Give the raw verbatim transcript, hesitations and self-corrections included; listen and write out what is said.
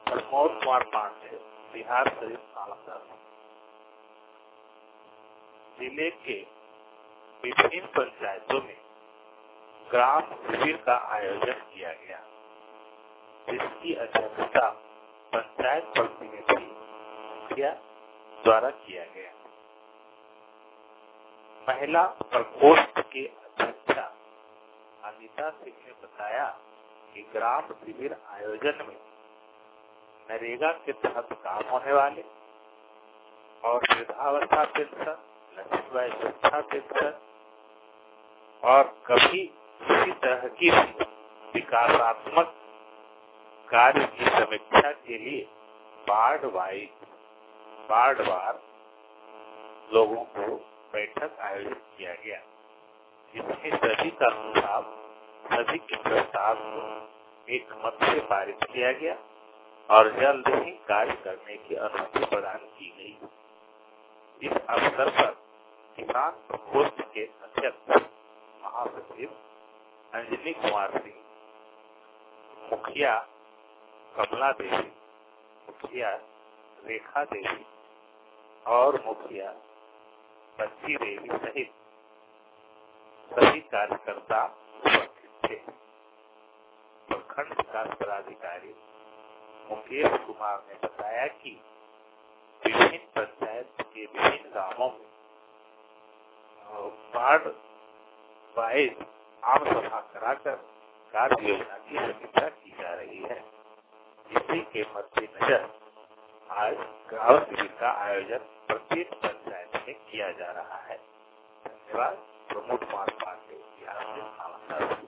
प्रमोद कुमार पांडे, बिहार शरीफ नालंदा। जिले के विभिन्न पंचायतों में ग्राम शिविर का आयोजन किया गया, जिसकी अध्यक्षता पंचायत प्रतिनिधि मुखिया द्वारा किया गया। महिला प्रकोष्ठ के अध्यक्षा अनिता सिंह ने बताया कि ग्राम शिविर आयोजन में नरेगा के तहत काम होने वाले और वृद्धावस्था पेंशन, लक्ष्मीबाई सुरक्षा पेंशन और कभी किसी तरह की विकासात्मक कार्य की समीक्षा के लिए वार्ड वाइज वार्डवार लोगों को बैठक आयोजित किया गया, जिसमें सभी का सुझाव सभी के प्रस्ताव को एक मत से पारित किया गया और जल्द ही कार्य करने की अनुमति प्रदान की गई। इस अवसर पर किसान प्रकोष्ठ के अध्यक्ष महासचिव अंजनी कुमार सिंह, मुखिया कमला देवी, मुखिया रेखा देवी और मुखिया बच्ची देवी सहित सभी कार्यकर्ता उपस्थित थे। प्रखंड विकास पदाधिकारी मुकेश कुमार ने बताया कि विभिन्न पंचायत के विभिन्न गांवों में वार्ड वाइज आम सभा कराकर कार्य योजना की समीक्षा की जा रही है। इसी के मद्देनजर आज ग्राम शिविर का आयोजन प्रत्येक पंचायत में किया जा रहा है। धन्यवाद। प्रमोद कुमार पांडे, बिहार से नालंदा।